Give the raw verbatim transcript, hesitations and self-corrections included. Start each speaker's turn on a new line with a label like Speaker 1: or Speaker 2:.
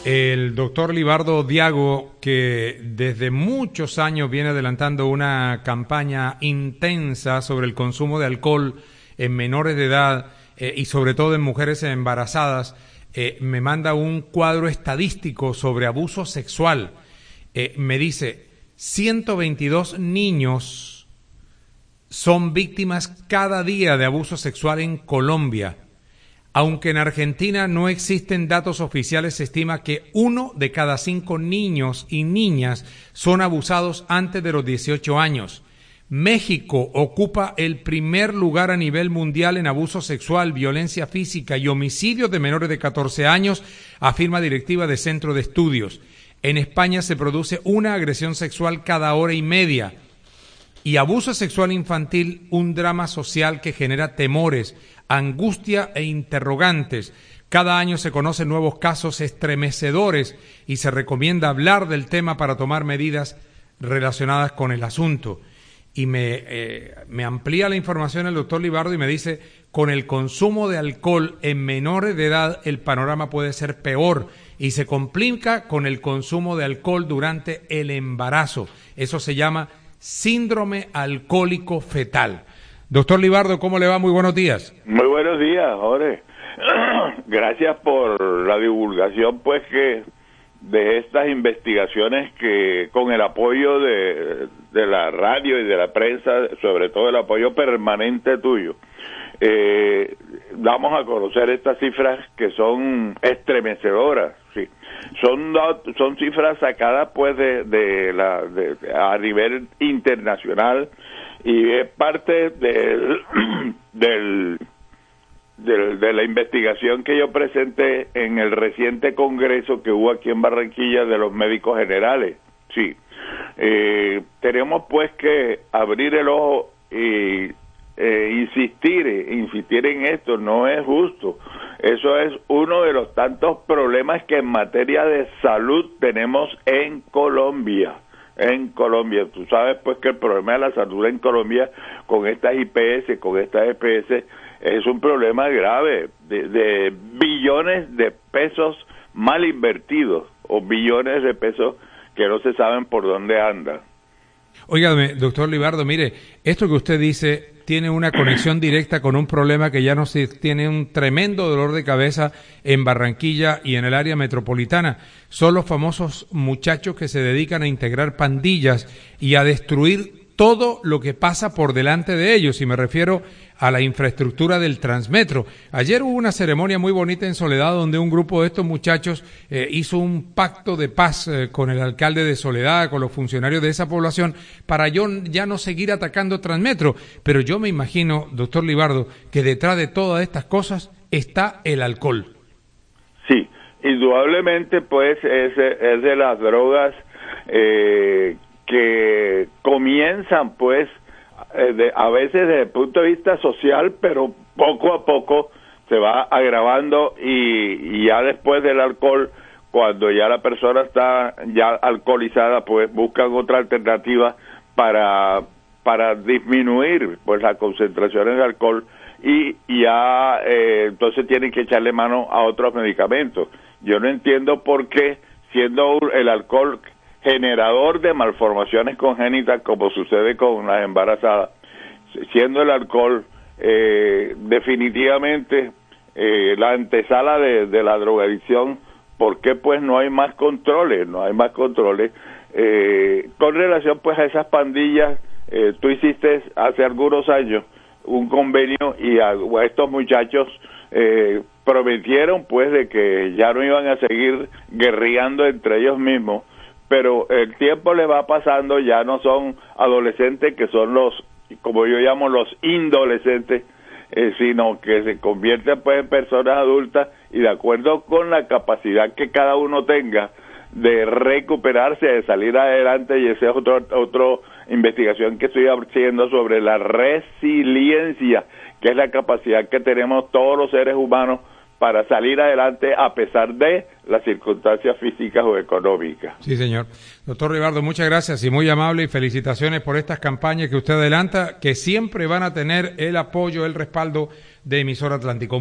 Speaker 1: El doctor Libardo Diago, que desde muchos años viene adelantando una campaña intensa sobre el consumo de alcohol en menores de edad eh, y sobre todo en mujeres embarazadas, eh, me manda un cuadro estadístico sobre abuso sexual. Eh, me dice, ciento veintidós niños son víctimas cada día de abuso sexual en Colombia. Aunque en Argentina no existen datos oficiales, se estima que uno de cada cinco niños y niñas son abusados antes de los dieciocho años. México ocupa el primer lugar a nivel mundial en abuso sexual, violencia física y homicidios de menores de catorce años, afirma directiva de Centro de Estudios. En España se produce una agresión sexual cada hora y media. Y abuso sexual infantil, un drama social que genera temores, angustia e interrogantes. Cada año se conocen nuevos casos estremecedores y se recomienda hablar del tema para tomar medidas relacionadas con el asunto. Y me, eh, me amplía la información el doctor Libardo y me dice, con el consumo de alcohol en menores de edad el panorama puede ser peor y se complica con el consumo de alcohol durante el embarazo. Eso se llama síndrome alcohólico fetal. Doctor Libardo, ¿cómo le va? Muy buenos días.
Speaker 2: Muy buenos días, Jorge. Gracias por la divulgación, pues, que de estas investigaciones que con el apoyo de, de la radio y de la prensa, sobre todo el apoyo permanente tuyo, eh, damos a conocer estas cifras que son estremecedoras, sí. Son son cifras sacadas pues de, de la de, a nivel internacional y es parte del, del, del de la investigación que yo presenté en el reciente congreso que hubo aquí en Barranquilla de los médicos generales. Sí, eh, tenemos pues que abrir el ojo y eh, insistir, insistir en esto. No es justo. Eso es uno de los tantos problemas que en materia de salud tenemos en Colombia. En Colombia, tú sabes pues que el problema de la salud en Colombia con estas I P S, con estas E P S, es un problema grave de, de billones de pesos mal invertidos o billones de pesos que no se saben por dónde andan.
Speaker 1: Óigame, doctor Libardo, mire, esto que usted dice tiene una conexión directa con un problema que ya nos tiene un tremendo dolor de cabeza en Barranquilla y en el área metropolitana. Son los famosos muchachos que se dedican a integrar pandillas y a destruir todo lo que pasa por delante de ellos, y me refiero a la infraestructura del Transmetro. Ayer hubo una ceremonia muy bonita en Soledad donde un grupo de estos muchachos eh, hizo un pacto de paz eh, con el alcalde de Soledad, con los funcionarios de esa población, para yo ya no seguir atacando Transmetro. Pero yo me imagino, doctor Libardo, que detrás de todas estas cosas está el alcohol. Sí, indudablemente pues es, es de las drogas eh, que comienzan pues eh, de, a veces desde el punto de vista social, pero poco a poco se va agravando y, y ya después del alcohol, cuando ya la persona está ya alcoholizada, pues buscan otra alternativa para para disminuir pues las concentraciones de alcohol y, y ya eh, entonces tienen que echarle mano a otros medicamentos. Yo no entiendo por qué, siendo el alcohol generador de malformaciones congénitas, como sucede con las embarazadas, siendo el alcohol eh, definitivamente eh, la antesala de, de la drogadicción, ¿por qué pues no hay más controles? No hay más controles. Eh, con relación pues a esas pandillas, eh, tú hiciste hace algunos años un convenio y a, a estos muchachos eh, prometieron pues de que ya no iban a seguir guerreando entre ellos mismos, pero el tiempo le va pasando, ya no son adolescentes, que son los, como yo llamo, los indolescentes, eh, sino que se convierten pues en personas adultas y de acuerdo con la capacidad que cada uno tenga de recuperarse, de salir adelante, y esa es otra otro investigación que estoy haciendo sobre la resiliencia, que es la capacidad que tenemos todos los seres humanos para salir adelante a pesar de las circunstancias físicas o económicas. Sí, señor. Doctor Libardo, muchas gracias y muy amable, y felicitaciones por estas campañas que usted adelanta, que siempre van a tener el apoyo, el respaldo de Emisora Atlántico.